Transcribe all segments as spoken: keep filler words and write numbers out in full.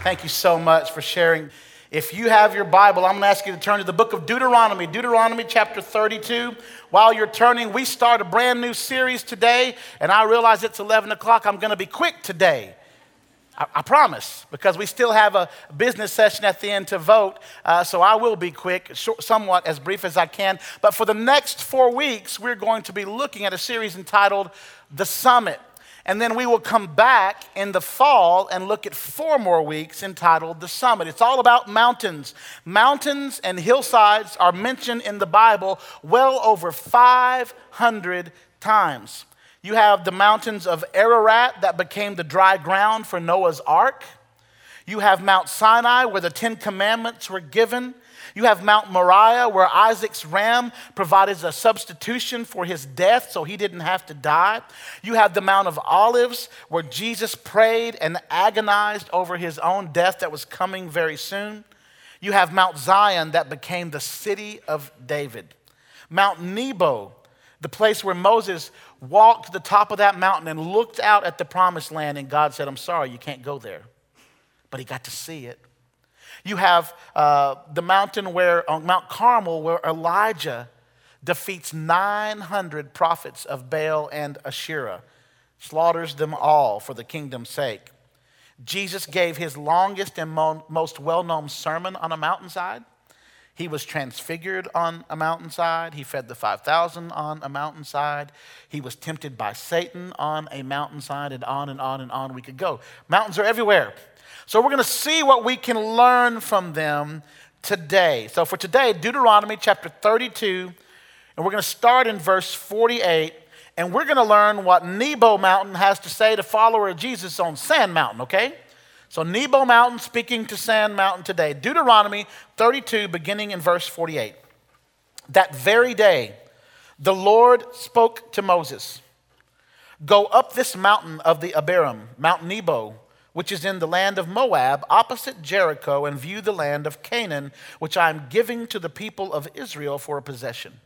Thank you so much for sharing. If you have your Bible, I'm going to ask you to turn to the book of Deuteronomy, Deuteronomy chapter thirty-two. While you're turning, we start a brand new series today, and I realize it's eleven o'clock. I'm going to be quick today. I, I promise, because we still have a business session at the end to vote, uh, so I will be quick, short, somewhat as brief as I can. But for the next four weeks, we're going to be looking at a series entitled The Summit. And then we will come back in the fall and look at four more weeks entitled The Summit. It's all about mountains. Mountains and hillsides are mentioned in the Bible well over five hundred times. You have the mountains of Ararat that became the dry ground for Noah's Ark. You have Mount Sinai where the Ten Commandments were given. You have Mount Moriah where Isaac's ram provided a substitution for his death so he didn't have to die. You have the Mount of Olives where Jesus prayed and agonized over his own death that was coming very soon. You have Mount Zion that became the city of David. Mount Nebo, the place where Moses walked to the top of that mountain and looked out at the promised land, and God said, I'm sorry, you can't go there. But he got to see it. You have uh, the mountain where, on Mount Carmel, where Elijah defeats nine hundred prophets of Baal and Asherah, slaughters them all for the kingdom's sake. Jesus gave his longest and mo- most well-known sermon on a mountainside. He was transfigured on a mountainside. He fed the five thousand on a mountainside. He was tempted by Satan on a mountainside, and on and on and on we could go. Mountains are everywhere. So we're going to see what we can learn from them today. So for today, Deuteronomy chapter thirty-two, and we're going to start in verse forty-eight, and we're going to learn what Nebo Mountain has to say to follower of Jesus on Sand Mountain, okay? So Nebo Mountain speaking to Sand Mountain today. Deuteronomy thirty-two, beginning in verse forty-eight. That very day, the Lord spoke to Moses, "Go up this mountain of the Abiram, Mount Nebo, which is in the land of Moab, opposite Jericho, and view the land of Canaan, which I am giving to the people of Israel for a possession."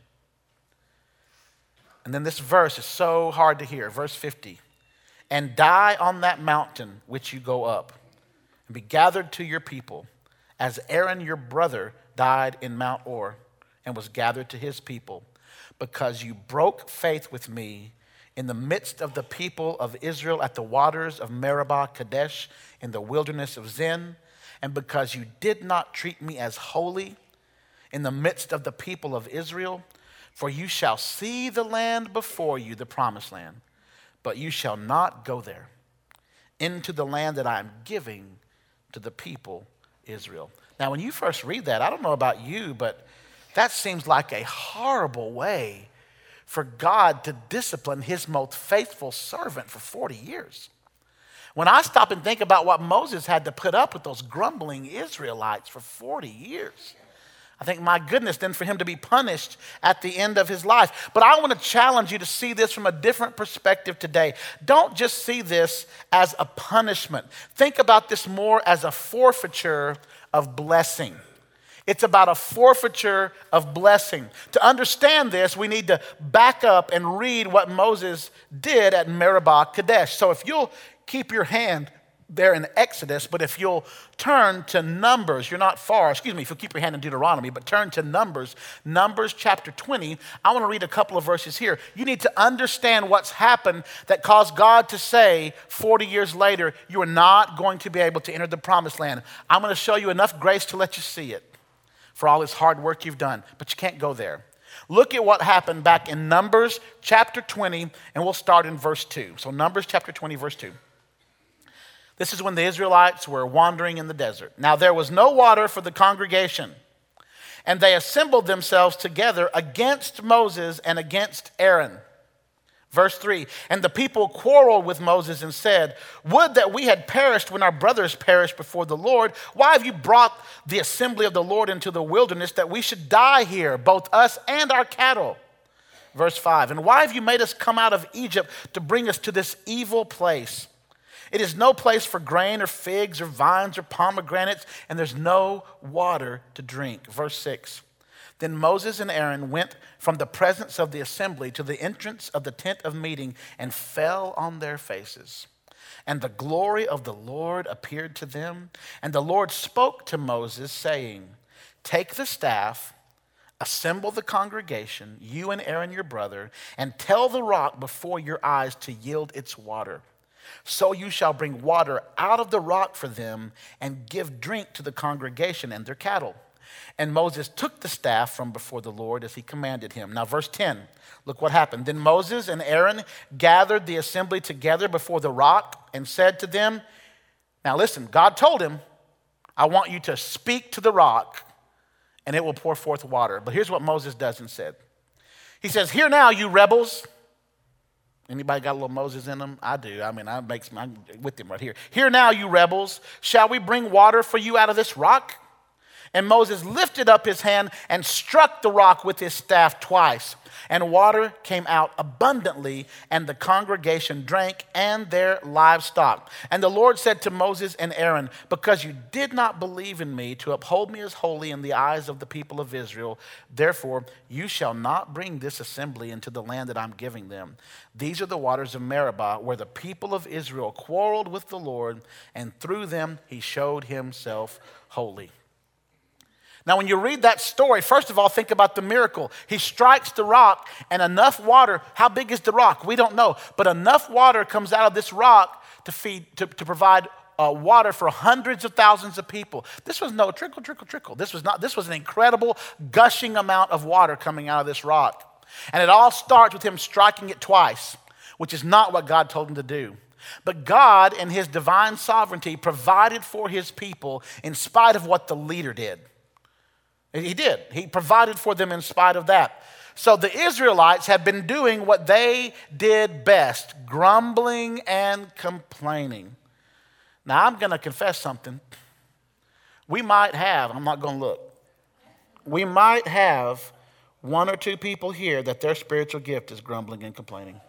And then this verse is so hard to hear. Verse fifty. "And die on that mountain which you go up, and be gathered to your people, as Aaron your brother died in Mount Or, and was gathered to his people, because you broke faith with me in the midst of the people of Israel at the waters of Meribah Kadesh in the wilderness of Zin, and because you did not treat me as holy in the midst of the people of Israel, for you shall see the land before you, the promised land, but you shall not go there, into the land that I am giving to the people Israel." Now, when you first read that, I don't know about you, but that seems like a horrible way for God to discipline his most faithful servant for forty years. When I stop and think about what Moses had to put up with those grumbling Israelites for forty years, I think, my goodness, then for him to be punished at the end of his life. But I want to challenge you to see this from a different perspective today. Don't just see this as a punishment. Think about this more as a forfeiture of blessing. It's about a forfeiture of blessing. To understand this, we need to back up and read what Moses did at Meribah Kadesh. So if you'll keep your hand there in Exodus, but if you'll turn to Numbers, you're not far, excuse me, if you'll keep your hand in Deuteronomy, but turn to Numbers, Numbers chapter twenty, I want to read a couple of verses here. You need to understand what's happened that caused God to say forty years later, you are not going to be able to enter the promised land. I'm going to show you enough grace to let you see it for all this hard work you've done, but you can't go there. Look at what happened back in Numbers chapter twenty, and we'll start in verse two. So Numbers chapter twenty, verse two. This is when the Israelites were wandering in the desert. "Now there was no water for the congregation, and they assembled themselves together against Moses and against Aaron." Verse three, "And the people quarreled with Moses and said, 'Would that we had perished when our brothers perished before the Lord. Why have you brought the assembly of the Lord into the wilderness that we should die here, both us and our cattle?' Verse five, "And why have you made us come out of Egypt to bring us to this evil place? It is no place for grain or figs or vines or pomegranates, and there's no water to drink." Verse six, "Then Moses and Aaron went from the presence of the assembly to the entrance of the tent of meeting and fell on their faces. And the glory of the Lord appeared to them. And the Lord spoke to Moses, saying, take the staff, assemble the congregation, you and Aaron your brother, and tell the rock before your eyes to yield its water. So you shall bring water out of the rock for them and give drink to the congregation and their cattle. And Moses took the staff from before the Lord as he commanded him. Now, verse ten, look what happened. Then Moses and Aaron gathered the assembly together before the rock and said to them, now listen, God told him, I want you to speak to the rock and it will pour forth water. But here's what Moses does and said. He says, hear now, you rebels. Anybody got a little Moses in them? I do. I mean, I make, I'm with him right here. Hear now, you rebels. Shall we bring water for you out of this rock? And Moses lifted up his hand and struck the rock with his staff twice. And water came out abundantly, and the congregation drank and their livestock. And the Lord said to Moses and Aaron, because you did not believe in me to uphold me as holy in the eyes of the people of Israel, therefore you shall not bring this assembly into the land that I'm giving them. These are the waters of Meribah, where the people of Israel quarreled with the Lord, and through them he showed himself holy. Now, when you read that story, first of all, think about the miracle. He strikes the rock, and enough water, how big is the rock? We don't know. But enough water comes out of this rock to feed, to, to provide uh, water for hundreds of thousands of people. This was no trickle, trickle, trickle. This was not. This was an incredible gushing amount of water coming out of this rock. And it all starts with him striking it twice, which is not what God told him to do. But God, in his divine sovereignty, provided for his people in spite of what the leader did. He did. He provided for them in spite of that. So the Israelites have been doing what they did best, grumbling and complaining. Now, I'm going to confess something. We might have, I'm not going to look, we might have one or two people here that their spiritual gift is grumbling and complaining.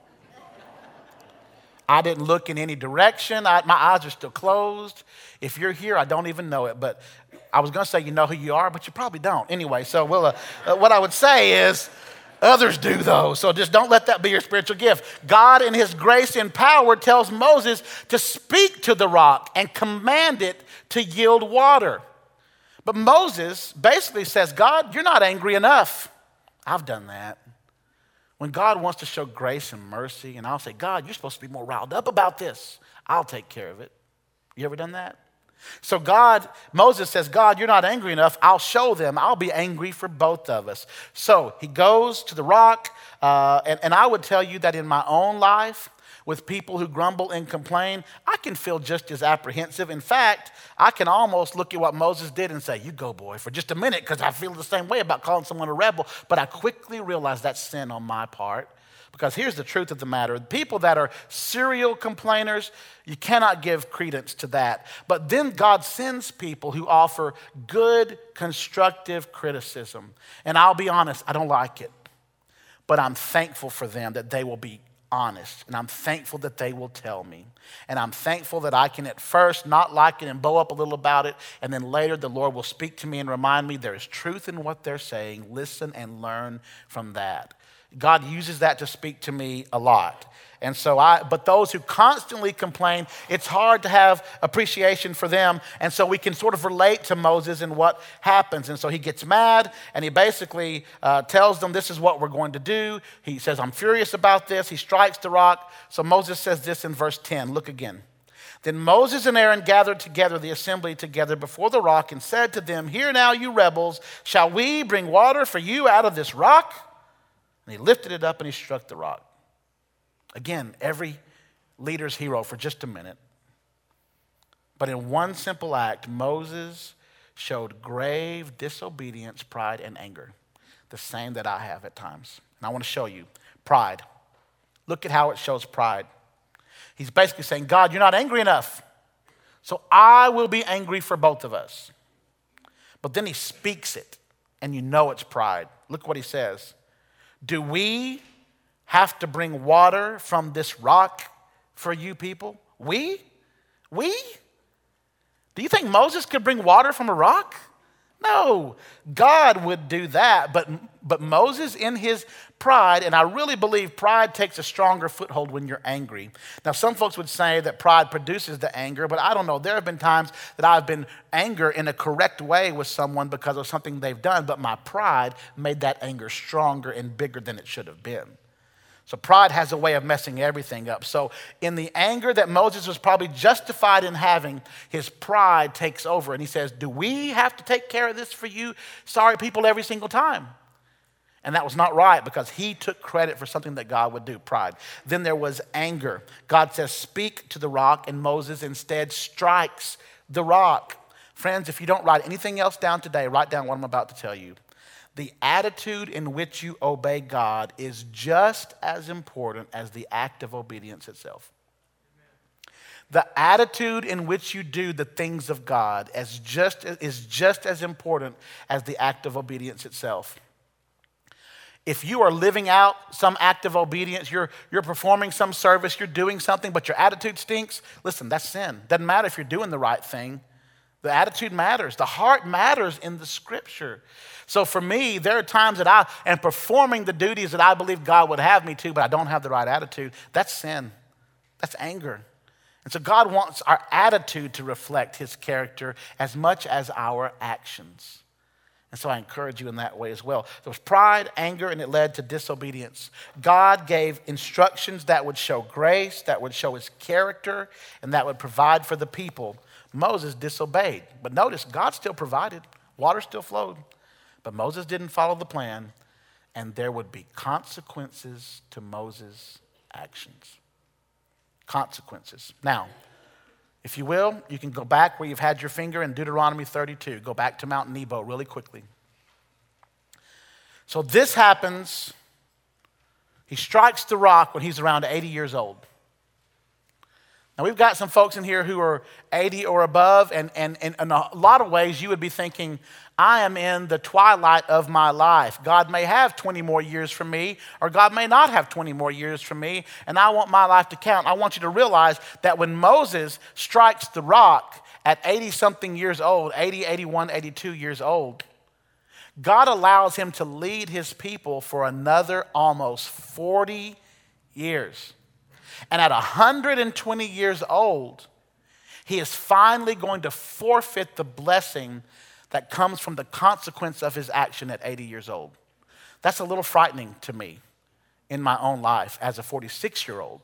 I didn't look in any direction. I, my eyes are still closed. If you're here, I don't even know it. But I was going to say you know who you are, but you probably don't. Anyway, so we'll, uh, uh, what I would say is others do, though. So just don't let that be your spiritual gift. God, in his grace and power, tells Moses to speak to the rock and command it to yield water. But Moses basically says, God, you're not angry enough. I've done that. When God wants to show grace and mercy, and I'll say, God, you're supposed to be more riled up about this. I'll take care of it. You ever done that? So God, Moses says, God, you're not angry enough. I'll show them. I'll be angry for both of us. So he goes to the rock, uh, and, and I would tell you that in my own life, with people who grumble and complain, I can feel just as apprehensive. In fact, I can almost look at what Moses did and say, you go, boy, for just a minute, because I feel the same way about calling someone a rebel. But I quickly realize that's sin on my part. Because here's the truth of the matter. People that are serial complainers, you cannot give credence to that. But then God sends people who offer good, constructive criticism. And I'll be honest, I don't like it. But I'm thankful for them that they will be honest, and I'm thankful that they will tell me, and I'm thankful that I can at first not like it and bow up a little about it, and then later the Lord will speak to me and remind me there is truth in what they're saying. Listen and learn from that. God uses that to speak to me a lot. And so I, but those who constantly complain, it's hard to have appreciation for them. And so we can sort of relate to Moses and what happens. And so he gets mad and he basically uh, tells them this is what we're going to do. He says, I'm furious about this. He strikes the rock. So Moses says this in verse ten. Look again. Then Moses and Aaron gathered together the assembly together before the rock and said to them, hear now, you rebels, shall we bring water for you out of this rock? And he lifted it up and he struck the rock. Again, every leader's hero for just a minute. But in one simple act, Moses showed grave disobedience, pride, and anger. The same that I have at times. And I want to show you pride. Look at how it shows pride. He's basically saying, God, you're not angry enough. So I will be angry for both of us. But then he speaks it, and you know it's pride. Look what he says. Do we have to bring water from this rock for you people? We? We? Do you think Moses could bring water from a rock? No, God would do that, but, but Moses in his pride, and I really believe pride takes a stronger foothold when you're angry. Now, some folks would say that pride produces the anger, but I don't know. There have been times that I've been anger in a correct way with someone because of something they've done, but my pride made that anger stronger and bigger than it should have been. So pride has a way of messing everything up. So in the anger that Moses was probably justified in having, his pride takes over. And he says, do we have to take care of this for you sorry people every single time? And that was not right because he took credit for something that God would do, pride. Then there was anger. God says, speak to the rock, and Moses instead strikes the rock. Friends, if you don't write anything else down today, write down what I'm about to tell you. The attitude in which you obey God is just as important as the act of obedience itself. The attitude in which you do the things of God is just, is just as important as the act of obedience itself. If you are living out some act of obedience, you're, you're performing some service, you're doing something, but your attitude stinks, listen, that's sin. Doesn't matter if you're doing the right thing. The attitude matters. The heart matters in the scripture. So for me, there are times that I am performing the duties that I believe God would have me to, but I don't have the right attitude. That's sin. That's anger. And so God wants our attitude to reflect his character as much as our actions. And so I encourage you in that way as well. There was pride, anger, and it led to disobedience. God gave instructions that would show grace, that would show his character, and that would provide for the people. Moses disobeyed. But notice, God still provided. Water still flowed. But Moses didn't follow the plan, and there would be consequences to Moses' actions. Consequences. Now, if you will, you can go back where you've had your finger in Deuteronomy thirty-two. Go back to Mount Nebo really quickly. So this happens. He strikes the rock when he's around eighty years old. Now, we've got some folks in here who are eighty or above, and, and, and in a lot of ways, you would be thinking, I am in the twilight of my life. God may have twenty more years from me, or God may not have twenty more years from me, and I want my life to count. I want you to realize that when Moses strikes the rock at eighty-something years old, eighty, eighty-one, eighty-two years old, God allows him to lead his people for another almost forty years. And at one hundred twenty years old, he is finally going to forfeit the blessing that comes from the consequence of his action at eighty years old. That's a little frightening to me in my own life as a forty-six-year-old.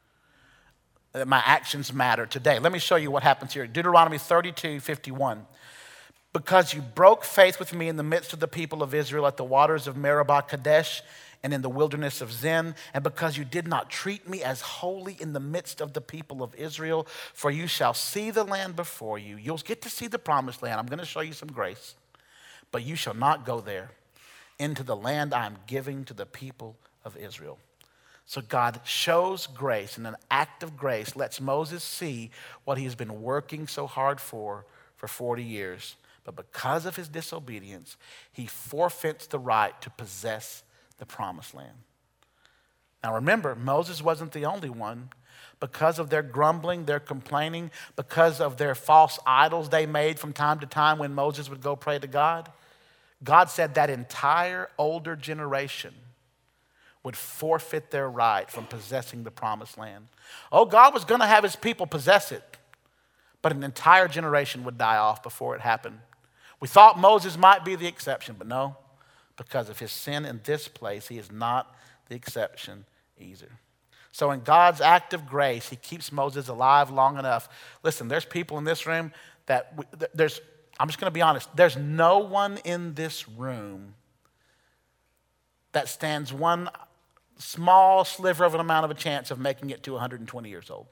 That my actions matter today. Let me show you what happens here. Deuteronomy thirty-two fifty-one. Because you broke faith with me in the midst of the people of Israel at the waters of Meribah Kadesh, and in the wilderness of Zin, and because you did not treat me as holy in the midst of the people of Israel, for you shall see the land before you. You'll get to see the promised land. I'm going to show you some grace. But you shall not go there into the land I am giving to the people of Israel. So God shows grace, and an act of grace lets Moses see what he has been working so hard for for forty years. But because of his disobedience, he forfeits the right to possess the promised land. Now remember, Moses wasn't the only one. Because of their grumbling, their complaining, because of their false idols they made from time to time when Moses would go pray to God, God said that entire older generation would forfeit their right from possessing the promised land. Oh, God was going to have his people possess it, but an entire generation would die off before it happened. We thought Moses might be the exception, but no. Because of his sin in this place, he is not the exception either. So in God's act of grace, he keeps Moses alive long enough. Listen, there's people in this room that, there's, I'm just going to be honest, there's no one in this room that stands one small sliver of an amount of a chance of making it to one hundred twenty years old.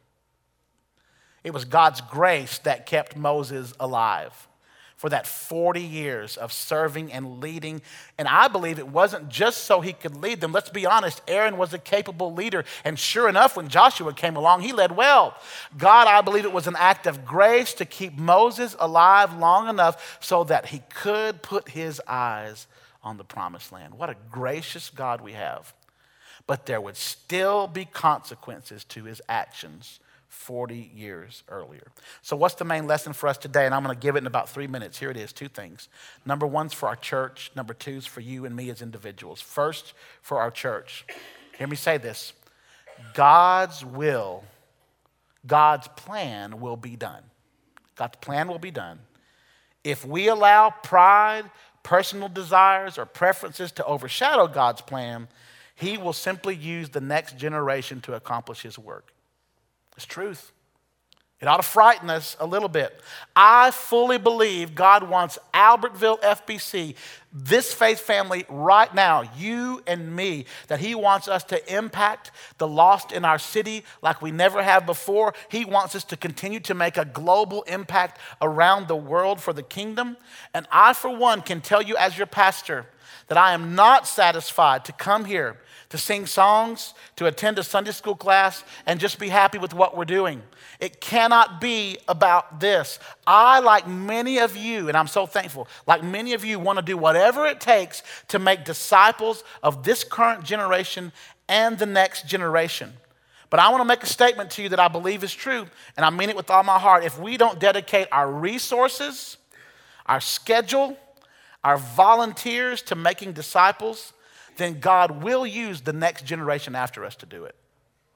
It was God's grace that kept Moses alive for that forty years of serving and leading. And I believe it wasn't just so he could lead them. Let's be honest, Aaron was a capable leader. And sure enough, when Joshua came along, he led well. God, I believe it was an act of grace to keep Moses alive long enough so that he could put his eyes on the promised land. What a gracious God we have. But there would still be consequences to his actions forty years earlier. So what's the main lesson for us today? And I'm going to give it in about three minutes. Here it is, two things. Number one's for our church. Number two's for you and me as individuals. First, for our church. Hear me say this. God's will, God's plan will be done. God's plan will be done. If we allow pride, personal desires, or preferences to overshadow God's plan, he will simply use the next generation to accomplish his work. It's truth. It ought to frighten us a little bit. I fully believe God wants Albertville F B C, this faith family right now, you and me, that he wants us to impact the lost in our city like we never have before. He wants us to continue to make a global impact around the world for the kingdom. And I, for one, can tell you as your pastor that I am not satisfied to come here to sing songs, to attend a Sunday school class, and just be happy with what we're doing. It cannot be about this. I, like many of you, and I'm so thankful, like many of you want to do whatever it takes to make disciples of this current generation and the next generation. But I want to make a statement to you that I believe is true, and I mean it with all my heart. If we don't dedicate our resources, our schedule, our volunteers to making disciples, then God will use the next generation after us to do it.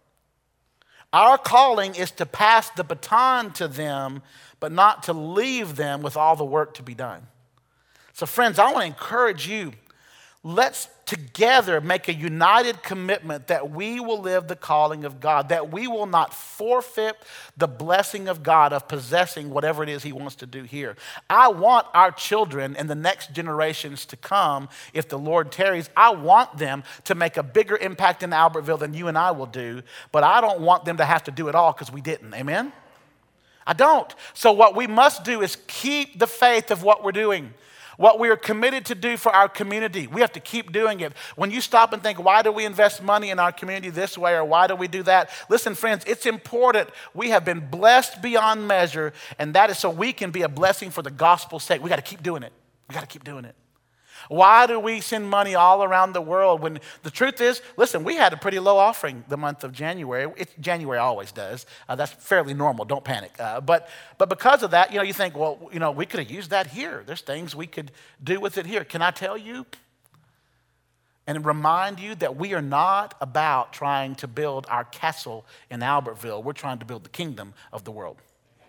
Our calling is to pass the baton to them, but not to leave them with all the work to be done. So friends, I want to encourage you. Let's together make a united commitment that we will live the calling of God, that we will not forfeit the blessing of God of possessing whatever it is he wants to do here. I want our children and the next generations to come, if the Lord tarries, I want them to make a bigger impact in Albertville than you and I will do, but I don't want them to have to do it all because we didn't. Amen? I don't. So what we must do is keep the faith of what we're doing. What we are committed to do for our community, we have to keep doing it. When you stop and think, why do we invest money in our community this way, or why do we do that? Listen, friends, it's important. We have been blessed beyond measure, and that is so we can be a blessing for the gospel's sake. We got to keep doing it. We got to keep doing it. Why do we send money all around the world when the truth is, listen, we had a pretty low offering the month of January. It's, January always does. Uh, that's fairly normal. Don't panic. Uh, but but because of that, you know, you think, well, you know, we could have used that here. There's things we could do with it here. Can I tell you and remind you that we are not about trying to build our castle in Albertville. We're trying to build the kingdom of the world.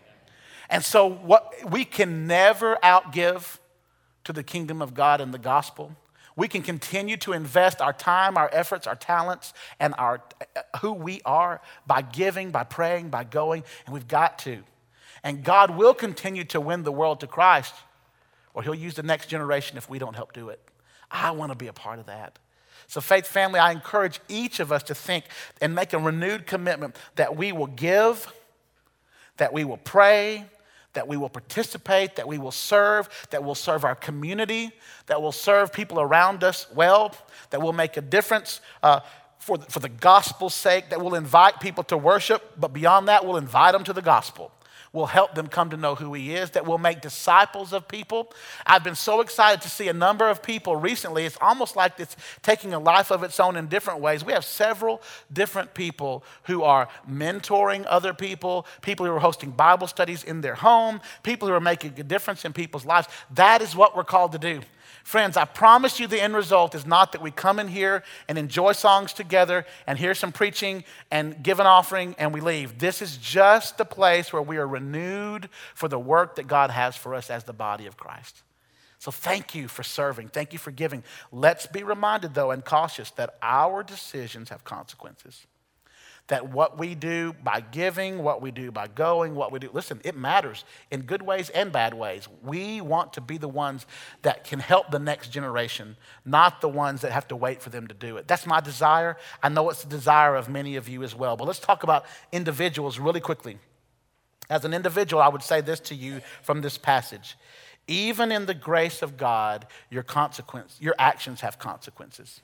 And so what we can never outgive to the kingdom of God and the gospel. We can continue to invest our time, our efforts, our talents, and our who we are by giving, by praying, by going, and we've got to. And God will continue to win the world to Christ, or he'll use the next generation if we don't help do it. I want to be a part of that. So Faith Family, I encourage each of us to think and make a renewed commitment that we will give, that we will pray, that we will participate, that we will serve, that we'll serve our community, that we'll serve people around us well, that we'll make a difference uh, for, for the gospel's sake, that we'll invite people to worship, but beyond that, we'll invite them to the gospel. We'll help them come to know who he is, that we'll make disciples of people. I've been so excited to see a number of people recently. It's almost like it's taking a life of its own in different ways. We have several different people who are mentoring other people, people who are hosting Bible studies in their home, people who are making a difference in people's lives. That is what we're called to do. Friends, I promise you the end result is not that we come in here and enjoy songs together and hear some preaching and give an offering and we leave. This is just the place where we are renewed for the work that God has for us as the body of Christ. So thank you for serving. Thank you for giving. Let's be reminded, though, and cautious that our decisions have consequences. That what we do by giving, what we do by going, what we do, listen, it matters in good ways and bad ways. We want to be the ones that can help the next generation, not the ones that have to wait for them to do it. That's my desire. I know it's the desire of many of you as well. But let's talk about individuals really quickly. As an individual, I would say this to you from this passage. Even in the grace of God, your consequence, your actions have consequences.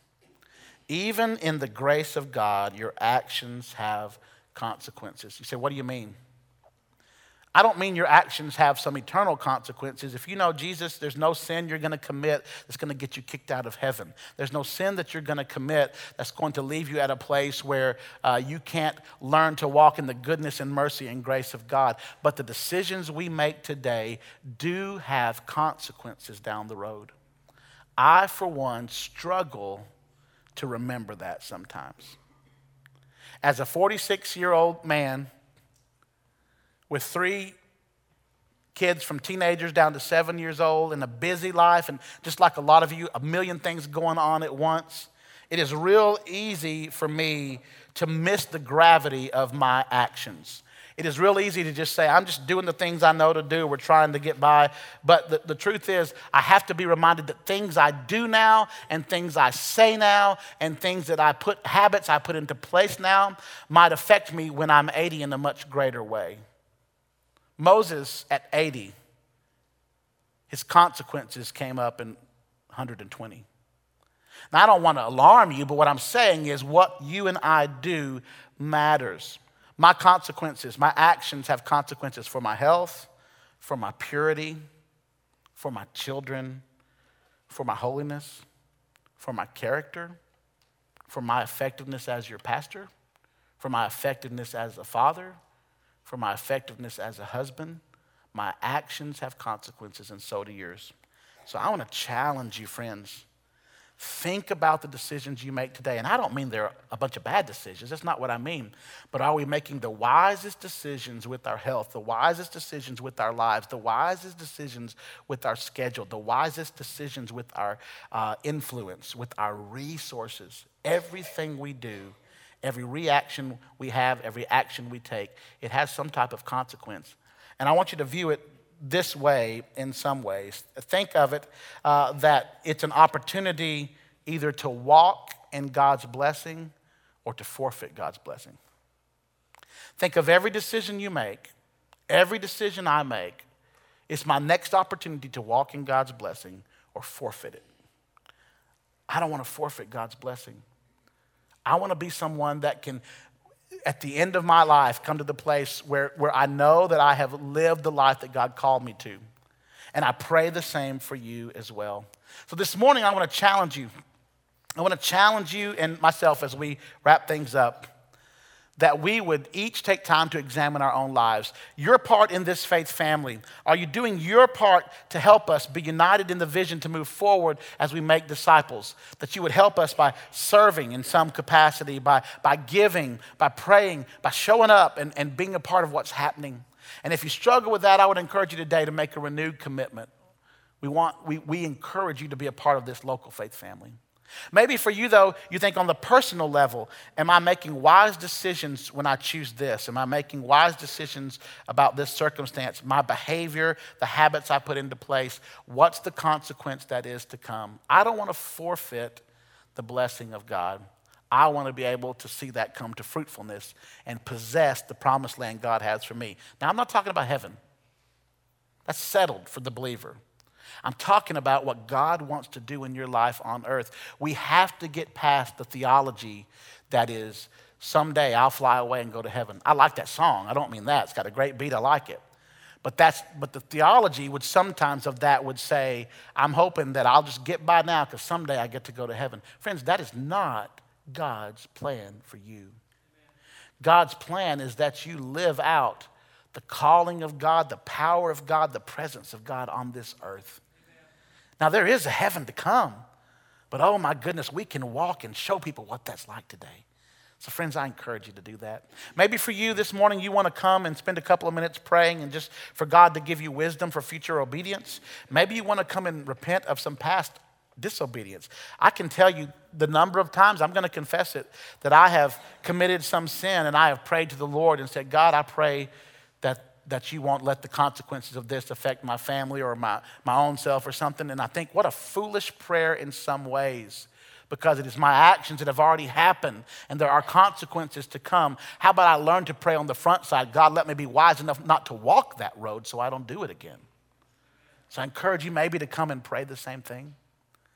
Even in the grace of God, your actions have consequences. You say, what do you mean? I don't mean your actions have some eternal consequences. If you know Jesus, there's no sin you're going to commit that's going to get you kicked out of heaven. There's no sin that you're going to commit that's going to leave you at a place where uh, you can't learn to walk in the goodness and mercy and grace of God. But the decisions we make today do have consequences down the road. I, for one, struggle to remember that sometimes. As a forty-six-year-old man with three kids from teenagers down to seven years old and a busy life, and just like a lot of you, a million things going on at once, it is real easy for me to miss the gravity of my actions. It is real easy to just say, I'm just doing the things I know to do. We're trying to get by. But the, the truth is, I have to be reminded that things I do now and things I say now and things that I put, habits I put into place now might affect me when I'm eighty in a much greater way. Moses at eighty, his consequences came up in one hundred twenty. Now, I don't want to alarm you, but what I'm saying is what you and I do matters. My consequences, my actions have consequences for my health, for my purity, for my children, for my holiness, for my character, for my effectiveness as your pastor, for my effectiveness as a father, for my effectiveness as a husband. My actions have consequences, and so do yours. So I want to challenge you, friends. Think about the decisions you make today. And I don't mean they're a bunch of bad decisions. That's not what I mean. But are we making the wisest decisions with our health, the wisest decisions with our lives, the wisest decisions with our schedule, the wisest decisions with our uh, influence, with our resources? Everything we do, every reaction we have, every action we take, it has some type of consequence. And I want you to view it this way in some ways. Think of it uh, that it's an opportunity either to walk in God's blessing or to forfeit God's blessing. Think of every decision you make, every decision I make, it's my next opportunity to walk in God's blessing or forfeit it. I don't want to forfeit God's blessing. I want to be someone that can, at the end of my life, come to the place where, where I know that I have lived the life that God called me to. And I pray the same for you as well. So this morning, I want to challenge you. I want to challenge you and myself as we wrap things up, that we would each take time to examine our own lives. Your part in this faith family, are you doing your part to help us be united in the vision to move forward as we make disciples? That you would help us by serving in some capacity, by, by giving, by praying, by showing up and, and being a part of what's happening. And if you struggle with that, I would encourage you today to make a renewed commitment. We want, we, we encourage you to be a part of this local faith family. Maybe for you, though, you think on the personal level, am I making wise decisions when I choose this? Am I making wise decisions about this circumstance? My behavior, the habits I put into place, what's the consequence that is to come? I don't want to forfeit the blessing of God. I want to be able to see that come to fruitfulness and possess the promised land God has for me. Now, I'm not talking about heaven. That's settled for the believer. I'm talking about what God wants to do in your life on earth. We have to get past the theology that is, someday I'll fly away and go to heaven. I like that song. I don't mean that. It's got a great beat. I like it. But that's but the theology would sometimes of that would say, I'm hoping that I'll just get by now because someday I get to go to heaven. Friends, that is not God's plan for you. God's plan is that you live out the calling of God, the power of God, the presence of God on this earth. Now, there is a heaven to come, but oh my goodness, we can walk and show people what that's like today. So friends, I encourage you to do that. Maybe for you this morning, you want to come and spend a couple of minutes praying and just for God to give you wisdom for future obedience. Maybe you want to come and repent of some past disobedience. I can tell you the number of times, I'm going to confess it, that I have committed some sin and I have prayed to the Lord and said, God, I pray that that you won't let the consequences of this affect my family or my, my own self or something. And I think what a foolish prayer in some ways, because it is my actions that have already happened and there are consequences to come. How about I learn to pray on the front side? God, let me be wise enough not to walk that road so I don't do it again. So I encourage you maybe to come and pray the same thing.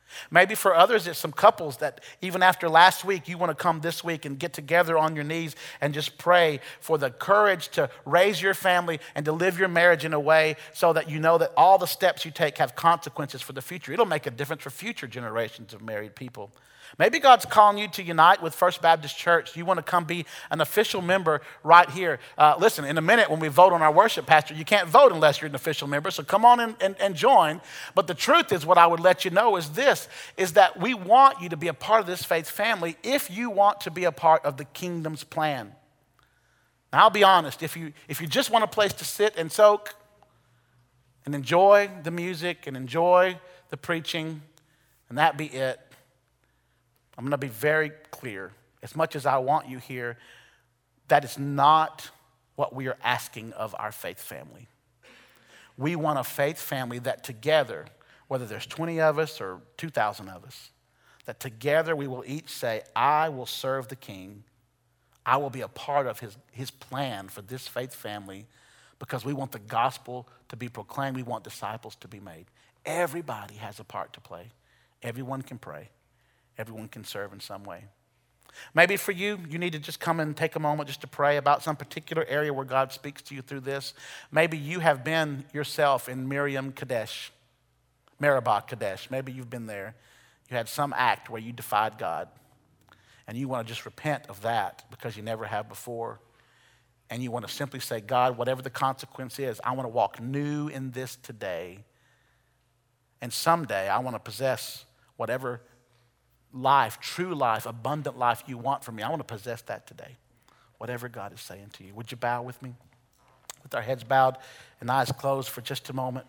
Maybe for others, it's some couples that even after last week, you want to come this week and get together on your knees and just pray for the courage to raise your family and to live your marriage in a way so that you know that all the steps you take have consequences for the future. It'll make a difference for future generations of married people. Maybe God's calling you to unite with First Baptist Church. You want to come be an official member right here. Uh, listen, in a minute when we vote on our worship pastor, you can't vote unless you're an official member, so come on and, and, and join. But the truth is, what I would let you know is this, is that we want you to be a part of this faith family if you want to be a part of the kingdom's plan. Now, I'll be honest, if you, if you just want a place to sit and soak and enjoy the music and enjoy the preaching, and that be it, I'm going to be very clear. As much as I want you here, that is not what we are asking of our faith family. We want a faith family that together, whether there's twenty of us or two thousand of us, that together we will each say, I will serve the King. I will be a part of his, his plan for this faith family because we want the gospel to be proclaimed. We want disciples to be made. Everybody has a part to play. Everyone can pray. Everyone can serve in some way. Maybe for you, you need to just come and take a moment just to pray about some particular area where God speaks to you through this. Maybe you have been yourself in Miriam Kadesh, Meribah Kadesh. Maybe you've been there. You had some act where you defied God. And you want to just repent of that because you never have before. And you want to simply say, God, whatever the consequence is, I want to walk new in this today. And someday I want to possess whatever life, true life, abundant life you want from me. I want to possess that today. Whatever God is saying to you. Would you bow with me? With our heads bowed and eyes closed for just a moment.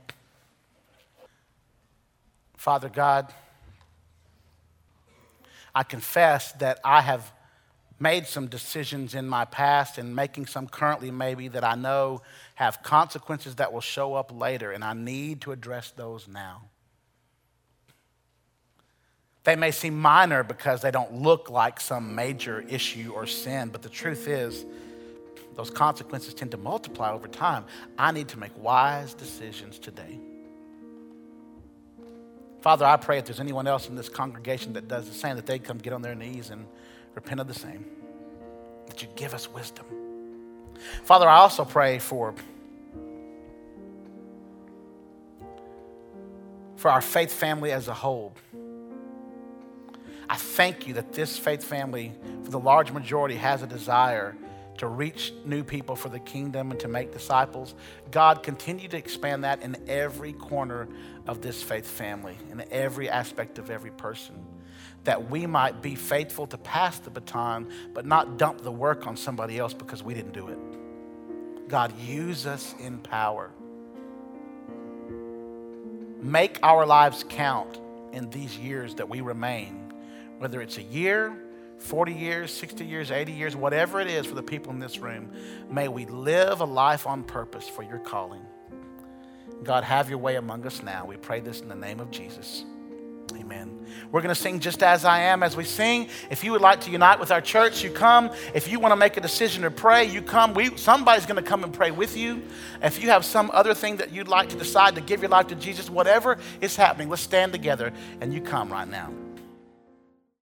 Father God, I confess that I have made some decisions in my past and making some currently maybe that I know have consequences that will show up later, and I need to address those now. They may seem minor because they don't look like some major issue or sin, but the truth is, those consequences tend to multiply over time. I need to make wise decisions today. Father, I pray if there's anyone else in this congregation that does the same, that they come get on their knees and repent of the same. That you give us wisdom. Father, I also pray for, for our faith family as a whole. I thank you that this faith family, for the large majority, has a desire to reach new people for the kingdom and to make disciples. God, continue to expand that in every corner of this faith family, in every aspect of every person, that we might be faithful to pass the baton, but not dump the work on somebody else because we didn't do it. God, use us in power. Make our lives count in these years that we remain. Whether it's a year, forty years, sixty years, eighty years, whatever it is for the people in this room, may we live a life on purpose for your calling. God, have your way among us now. We pray this in the name of Jesus. Amen. We're going to sing Just As I Am. As we sing, if you would like to unite with our church, you come. If you want to make a decision to pray, you come. We, somebody's going to come and pray with you. If you have some other thing that you'd like to decide to give your life to Jesus, whatever is happening, let's stand together and you come right now.